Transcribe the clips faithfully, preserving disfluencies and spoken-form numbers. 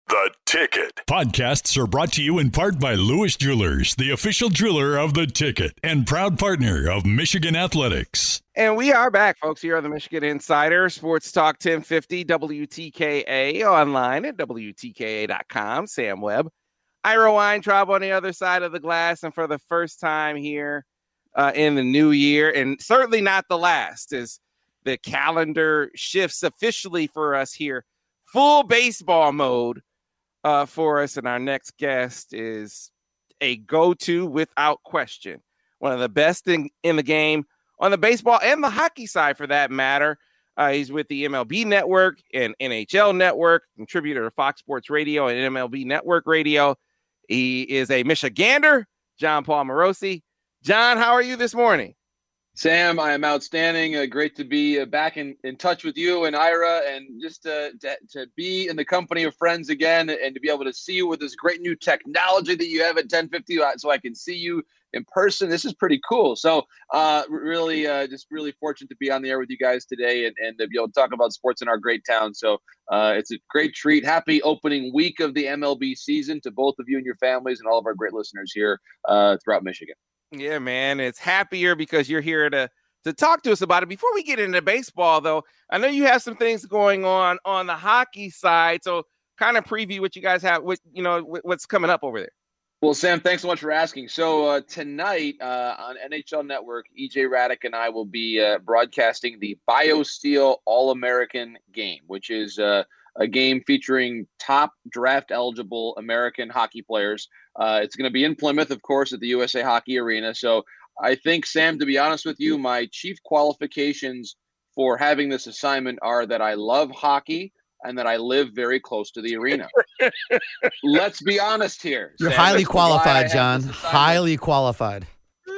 The Ticket. Podcasts are brought to you in part by Lewis Jewelers, the official jeweler of The Ticket and proud partner of Michigan Athletics. And we are back, folks, here on the Michigan Insider, Sports Talk ten fifty W T K A, online at W T K A dot com. Sam Webb, Ira Weintraub on the other side of the glass, and for the first time here uh, in the new year, and certainly not the last, as the calendar shifts officially for us here. Full baseball mode uh, for us, and our next guest is a go-to without question. One of the best in, in the game on the baseball and the hockey side, for that matter. Uh, he's with the M L B Network and N H L Network, contributor to Fox Sports Radio and M L B Network Radio. He is a Michigander, Jon Paul Morosi. John, how are you this morning? Sam, I am outstanding. Uh, great to be uh, back in, in touch with you and Ira, and just uh, to, to be in the company of friends again, and to be able to see you with this great new technology that you have at ten fifty, so I can see you in person. This is pretty cool. So uh, really, uh, just really fortunate to be on the air with you guys today, and, and to be able to talk about sports in our great town. So uh, it's a great treat. Happy opening week of the M L B season to both of you and your families and all of our great listeners here uh, throughout Michigan. Yeah, man, it's happier because you're here to to talk to us about it. Before we get into baseball, though, I know you have some things going on on the hockey side, so kind of preview what you guys have, what you know, what's coming up over there. Well, Sam, thanks so much for asking. So uh, tonight uh, on N H L Network, E J Raddick and I will be uh, broadcasting the BioSteel All-American game, which is uh, a game featuring top draft-eligible American hockey players. Uh, it's going to be in Plymouth, of course, at the U S A Hockey Arena. So I think, Sam, to be honest with you, my chief qualifications for having this assignment are that I love hockey and that I live very close to the arena. Let's be honest here. You're Sam, highly qualified, John. Highly qualified.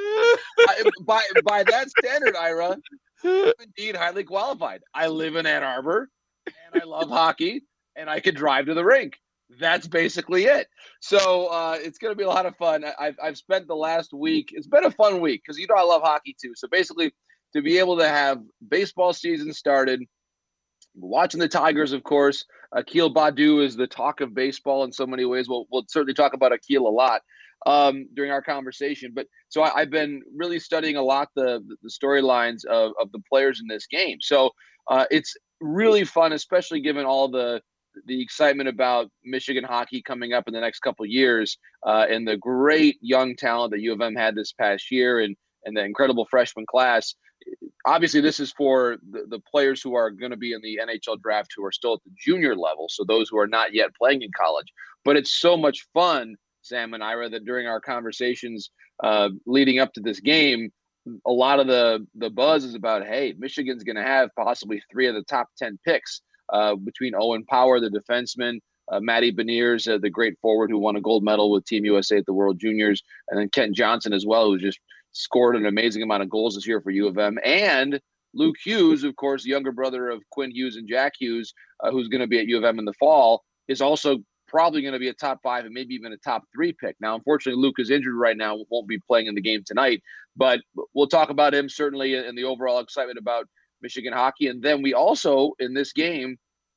I, by, by that standard, Ira, I'm indeed highly qualified. I live in Ann Arbor, and I love hockey, and I could drive to the rink. That's basically it. So uh, it's going to be a lot of fun. I've, I've spent the last week. It's been a fun week because, you know, I love hockey too. So basically to be able to have baseball season started, watching the Tigers, of course, Akil Baddoo is the talk of baseball in so many ways. We'll, we'll certainly talk about Akil a lot um, during our conversation. But so I, I've been really studying a lot the, the storylines of, of the players in this game. So uh, it's really fun, especially given all the the excitement about Michigan hockey coming up in the next couple of years uh, and the great young talent that U of M had this past year and, and the incredible freshman class. Obviously, this is for the, the players who are going to be in the N H L draft who are still at the junior level, so those who are not yet playing in college. But it's so much fun, Sam and Ira, that during our conversations uh, leading up to this game, a lot of the, the buzz is about, hey, Michigan's going to have possibly three of the top ten picks. Uh, between Owen Power, the defenseman, uh, Matty Beniers, uh, the great forward who won a gold medal with Team U S A at the World Juniors, and then Kent Johnson as well, who just scored an amazing amount of goals this year for U of M, and Luke Hughes, of course, the younger brother of Quinn Hughes and Jack Hughes, uh, who's going to be at U of M in the fall, is also probably going to be a top five and maybe even a top three pick. Now, unfortunately, Luke is injured right now, won't be playing in the game tonight, but we'll talk about him certainly and the overall excitement about Michigan hockey. And then we also, in this game,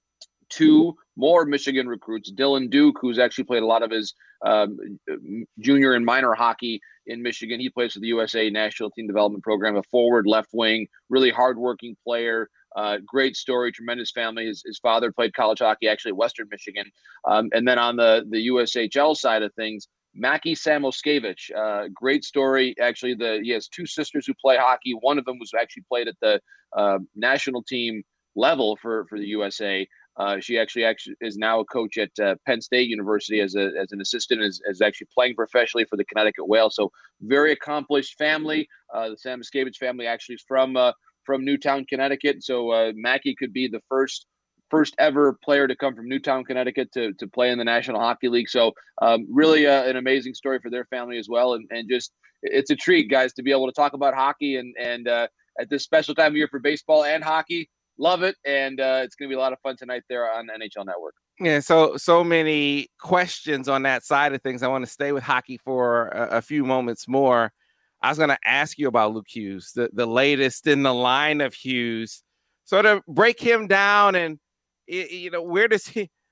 two more Michigan recruits, Dylan Duke, who's actually played a lot of his um, junior and minor hockey in Michigan. He plays for the U S A National Team Development Program, a forward, left wing, really hardworking player. Uh, great story, tremendous family. His, his father played college hockey actually at Western Michigan. Um, and then on the, the U S H L side of things, Mackie Samoskevich, uh, great story. Actually, the he has two sisters who play hockey. One of them was actually played at the uh, national team level for, for the U S A. Uh, she actually actually is now a coach at uh, Penn State University as a as an assistant, is, is actually playing professionally for the Connecticut Whales. So very accomplished family. Uh, the Samoskevich family actually is from uh, from Newtown, Connecticut. So uh, Mackie could be the first first ever player to come from Newtown, Connecticut to to play in the National Hockey League. So um, really uh, an amazing story for their family as well. And and just it's a treat, guys, to be able to talk about hockey and and uh, at this special time of year for baseball and hockey. Love it, and uh, it's going to be a lot of fun tonight there on N H L Network. Yeah, so so many questions on that side of things. I want to stay with hockey for a, a few moments more. I was going to ask you about Luke Hughes, the, the latest in the line of Hughes. Sort of break him down, and you know, where does he?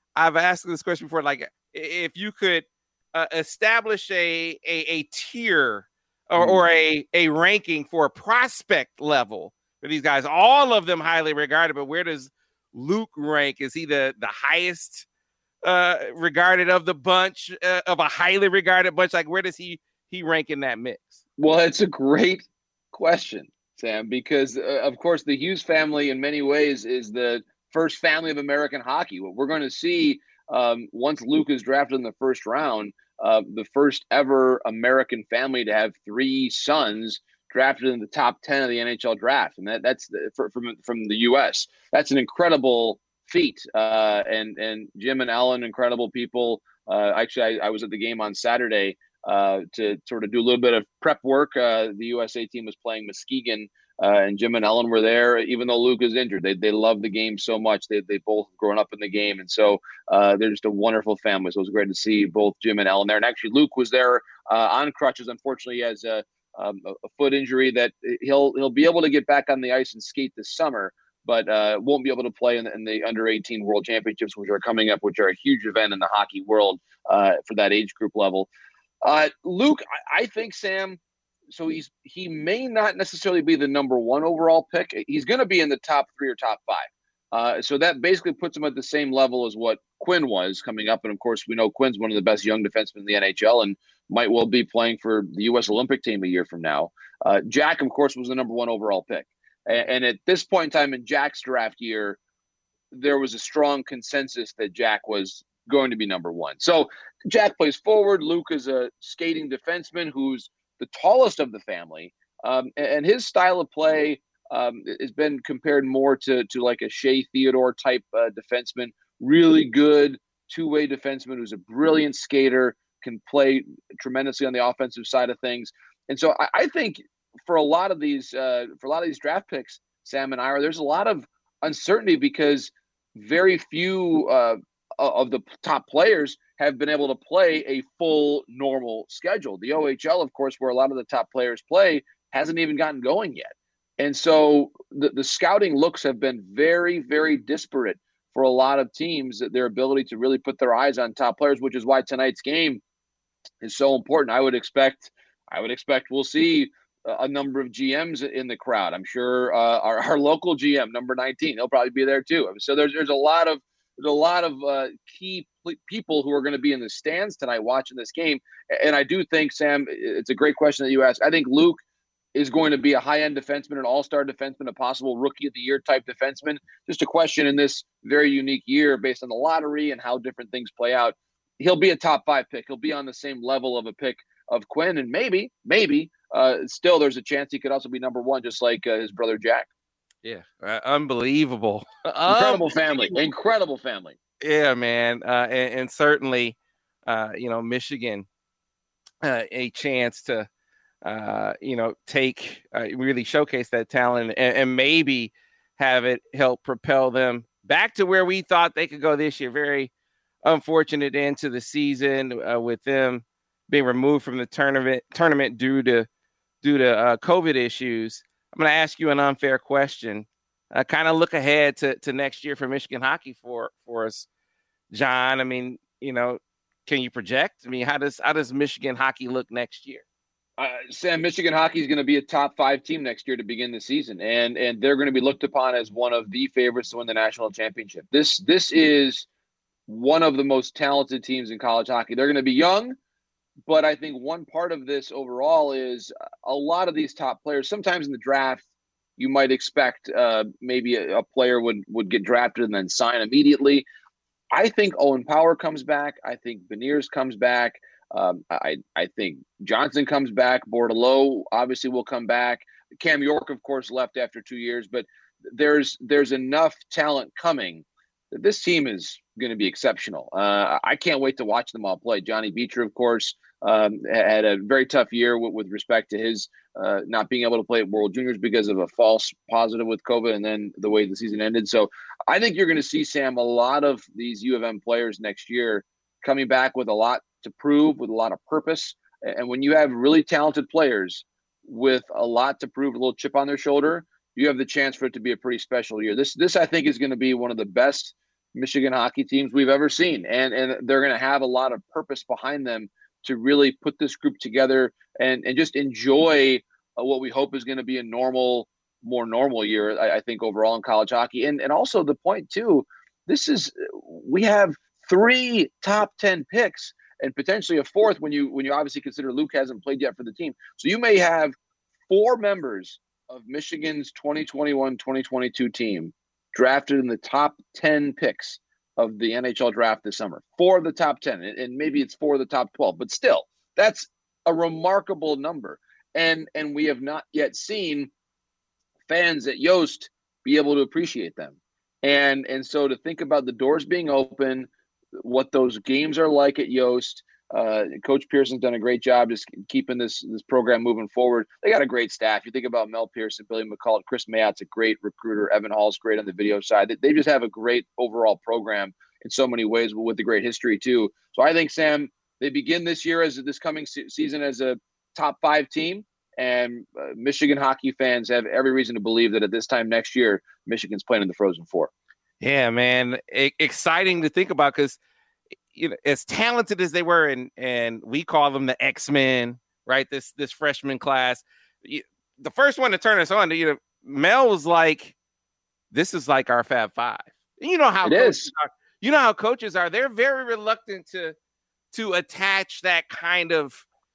I've asked this question before. Like, if you could uh, establish a a, a tier or, or a a ranking for a prospect level for these guys, all of them highly regarded, but where does Luke rank? Is he the the highest uh, regarded of the bunch, uh, of a highly regarded bunch? Like, where does he he rank in that mix? Well, it's a great question, Sam, because uh, of course the Hughes family in many ways is the first family of American hockey. What we're going to see um, once Luke is drafted in the first round, uh, the first ever American family to have three sons drafted in the top ten of the N H L draft, and that that's the, for, from from the U S. That's an incredible feat. Uh, and and Jim and Ellen, incredible people. Uh, actually, I, I was at the game on Saturday uh, to sort of do a little bit of prep work. Uh, the U S A team was playing Muskegon, uh, and Jim and Ellen were there, even though Luke is injured. They they love the game so much. They they both grown up in the game, and so uh, they're just a wonderful family. So it was great to see both Jim and Ellen there. And actually, Luke was there uh, on crutches. Unfortunately, he has a, um, a foot injury that he'll he'll be able to get back on the ice and skate this summer, but uh, won't be able to play in the, in the under eighteen World Championships, which are coming up, which are a huge event in the hockey world uh, for that age group level. Uh, Luke, I, I think, Sam, so he's he may not necessarily be the number one overall pick. He's going to be in the top three or top five. Uh, so that basically puts him at the same level as what Quinn was coming up. And, of course, we know Quinn's one of the best young defensemen in the N H L and might well be playing for the U S Olympic team a year from now. Uh, Jack, of course, was the number one overall pick. And, and at this point in time in Jack's draft year, there was a strong consensus that Jack was going to be number one. So Jack plays forward. Luke is a skating defenseman who's the tallest of the family. Um, and his style of play um, has been compared more to, to like a Shea Theodore type uh, defenseman, really good two-way defenseman who's a brilliant skater, can play tremendously on the offensive side of things. And so I, I think for a lot of these, uh, for a lot of these draft picks, Sam and Ira, there's a lot of uncertainty because very few uh, of the top players have been able to play a full normal schedule. The O H L, of course, where a lot of the top players play, hasn't even gotten going yet. And so the, the scouting looks have been very, very disparate for a lot of teams, their ability to really put their eyes on top players, which is why tonight's game is so important. I would expect, I would expect we'll see a number of G Ms in the crowd. I'm sure uh, our, our local G M, number nineteen, he'll probably be there too. So there's there's a lot of there's a lot of uh, key people who are going to be in the stands tonight watching this game. And I do think, Sam, it's a great question that you asked. I think Luke is going to be a high-end defenseman, an all-star defenseman, a possible rookie of the year type defenseman. Just a question in this very unique year based on the lottery and how different things play out. He'll be a top five pick. He'll be on the same level of a pick of Quinn. And maybe, maybe uh, still there's a chance he could also be number one, just like uh, his brother Jack. Yeah, uh, unbelievable. Incredible family. Incredible family. Yeah, man. Uh, and, and certainly, uh, you know, Michigan, uh, a chance to, uh, you know, take, uh, really showcase that talent and, and maybe have it help propel them back to where we thought they could go this year. Very unfortunate end to the season uh, with them being removed from the tournament tournament due to due to uh, COVID issues. I'm going to ask you an unfair question. Uh, kind of look ahead to, to next year for Michigan hockey for, for us, John. I mean, you know, can you project? I mean, how does how does Michigan hockey look next year? Uh, Sam, Michigan hockey is going to be a top five team next year to begin the season, and and they're going to be looked upon as one of the favorites to win the national championship. This this is one of the most talented teams in college hockey. They're going to be young, but I think one part of this overall is a lot of these top players. Sometimes in the draft, you might expect uh, maybe a, a player would, would get drafted and then sign immediately. I think Owen Power comes back. I think Beniers comes back. Um, I, I think Johnson comes back. Bordelot obviously will come back. Cam York, of course, left after two years. But there's there's enough talent coming that this team is going to be exceptional. Uh, I can't wait to watch them all play. Johnny Beecher, of course, um, had a very tough year with, with respect to his uh, not being able to play at World Juniors because of a false positive with COVID and then the way the season ended. So I think you're going to see, Sam, a lot of these U of M players next year coming back with a lot to prove, with a lot of purpose. And when you have really talented players with a lot to prove, a little chip on their shoulder, you have the chance for it to be a pretty special year. This, this I think, is going to be one of the best Michigan hockey teams we've ever seen. And, and they're going to have a lot of purpose behind them to really put this group together and, and just enjoy uh, what we hope is going to be a normal, more normal year, I, I think, overall in college hockey. And, and also the point, too, this is we have three top ten picks and potentially a fourth when you when you obviously consider Luke hasn't played yet for the team. So you may have four members of Michigan's twenty twenty-one twenty twenty-two team drafted in the top ten picks of the N H L draft this summer. Four of the top ten, and maybe it's four of the top twelve, but still, that's a remarkable number. And and we have not yet seen fans at Yost be able to appreciate them. And and so to think about the doors being open, what those games are like at Yost, uh, Coach Pearson's done a great job just keeping this this program moving forward. They got a great staff. You think about Mel Pearson, Billy McCullough, Chris Mayott's a great recruiter. Evan Hall's great on the video side. They, they just have a great overall program in so many ways, with the great history too. So I think, Sam, they begin this year as this coming se- season as a top five team. And uh, Michigan hockey fans have every reason to believe that at this time next year, Michigan's playing in the Frozen Four. Yeah, man. I- exciting to think about because, you know, as talented as they were, and and we call them the X-Men, right? This this freshman class. You, the first one to turn us on, you know, Mel was like, this is like our Fab Five. And you know how it is. Are, you know how coaches are. They're very reluctant to to attach that kind of,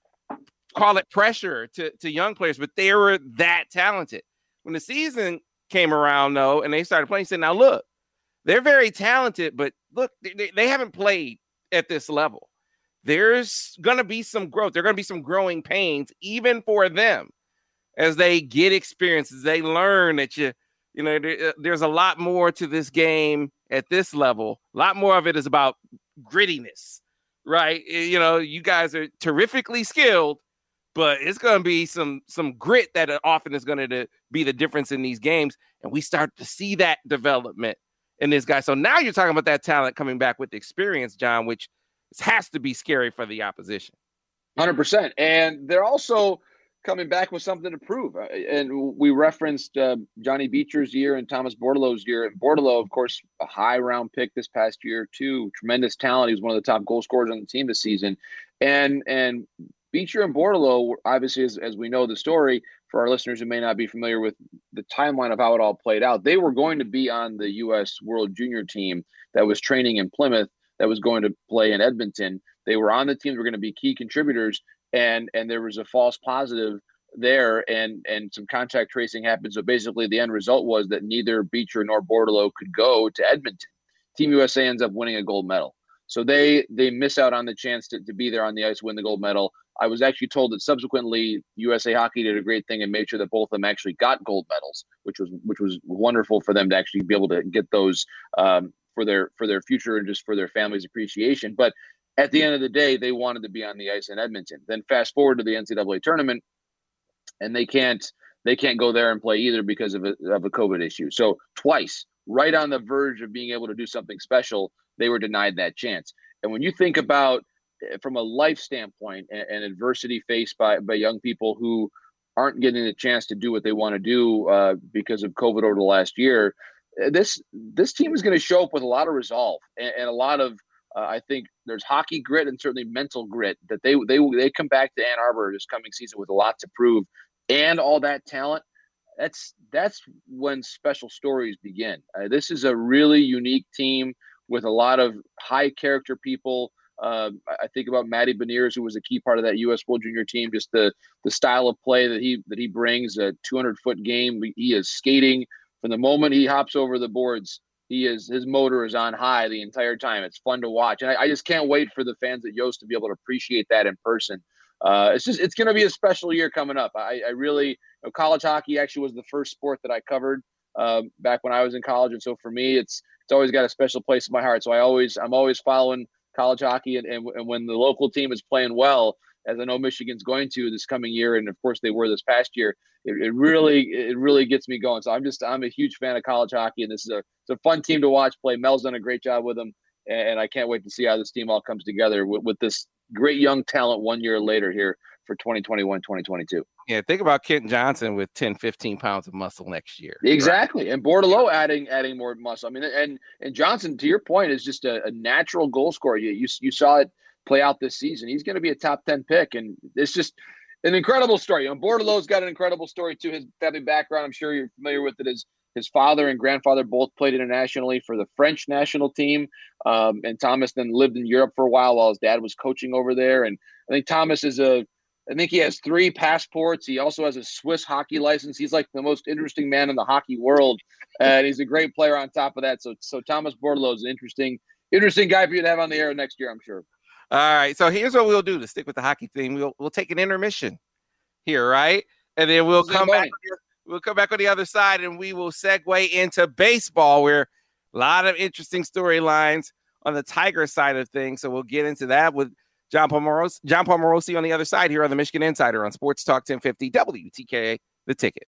call it pressure to, to young players, but they were that talented. When the season came around, though, and they started playing, he said, now look, they're very talented, but look, they, they haven't played at this level. There's going to be some growth. There are going to be some growing pains, even for them, as they get experiences. They learn that you, you know, there, there's a lot more to this game at this level. A lot more of it is about grittiness, right? You know, you guys are terrifically skilled, but it's going to be some some grit that often is going to be the difference in these games. And we start to see that development in this guy. So now you're talking about that talent coming back with experience, John, which has to be scary for the opposition. one hundred percent. And they're also coming back with something to prove. And we referenced uh, Johnny Beecher's year and Thomas Bordelow's year. And Bordeleau, of course, a high round pick this past year, too. Tremendous talent. He was one of the top goal scorers on the team this season. And and Beecher and Bordeleau, obviously, as, as we know the story, for our listeners who may not be familiar with the timeline of how it all played out, they were going to be on the U S World Junior team that was training in Plymouth, that was going to play in Edmonton. They were on the team, they were going to be key contributors, and and there was a false positive there, and and some contact tracing happened. So basically, the end result was that neither Beecher nor Bordeleau could go to Edmonton. Team U S A ends up winning a gold medal. So they they miss out on the chance to, to be there on the ice, win the gold medal. I was actually told that subsequently U S A Hockey did a great thing and made sure that both of them actually got gold medals, which was which was wonderful for them to actually be able to get those um, for their for their future and just for their family's appreciation. But at the end of the day, they wanted to be on the ice in Edmonton. Then fast forward to the N C double A tournament, and they can't they can't go there and play either because of a, of a COVID issue. So twice, right on the verge of being able to do something special, they were denied that chance. And when you think about, from a life standpoint, and, and adversity faced by, by young people who aren't getting the chance to do what they want to do uh, because of COVID over the last year, this this team is going to show up with a lot of resolve and, and a lot of, uh, I think there's hockey grit and certainly mental grit that they they they come back to Ann Arbor this coming season with a lot to prove, and all that talent. That's that's when special stories begin. Uh, this is a really unique team with a lot of high character people. Uh, I think about Matty Beniers, who was a key part of that U S World Junior team. Just the the style of play that he that he brings, a two hundred foot game. He is skating from the moment he hops over the boards. He is his motor is on high the entire time. It's fun to watch, and I, I just can't wait for the fans at Yost to be able to appreciate that in person. Uh, it's just it's going to be a special year coming up. I, I really you know, college hockey actually was the first sport that I covered uh, back when I was in college, and so for me, it's it's always got a special place in my heart. So I always I'm always following college hockey, and, and, and when the local team is playing well, as I know Michigan's going to this coming year, and of course they were this past year, it, it really it really gets me going. So I'm just I'm a huge fan of college hockey, and this is a it's a fun team to watch play. Mel's done a great job with them, and, and I can't wait to see how this team all comes together with, with this great young talent one year later here for twenty twenty-one, twenty twenty-two. Yeah, think about Kent Johnson with ten, fifteen pounds of muscle next year. Exactly. Right? And Bordeleau adding adding more muscle. I mean, and and Johnson, to your point, is just a, a natural goal scorer. You, you you saw it play out this season. He's going to be a top ten pick, and it's just an incredible story. You know, Bordeleau's got an incredible story too. His family background, I'm sure you're familiar with it, is his father and grandfather both played internationally for the French national team. Um, and Thomas then lived in Europe for a while while his dad was coaching over there. And I think Thomas is a, I think he has three passports. He also has a Swiss hockey license. He's like the most interesting man in the hockey world. And he's a great player on top of that. So, so Thomas Bordeleau is an interesting, interesting guy for you to have on the air next year, I'm sure. All right. So here's what we'll do to stick with the hockey theme. We'll, we'll take an intermission here, right? And then we'll come back. We'll come back on the other side, and we will segue into baseball, where a lot of interesting storylines on the Tiger side of things. So we'll get into that with John Palmarosi, John Palmarosi on the other side here on the Michigan Insider on Sports Talk ten fifty W T K A, The Ticket.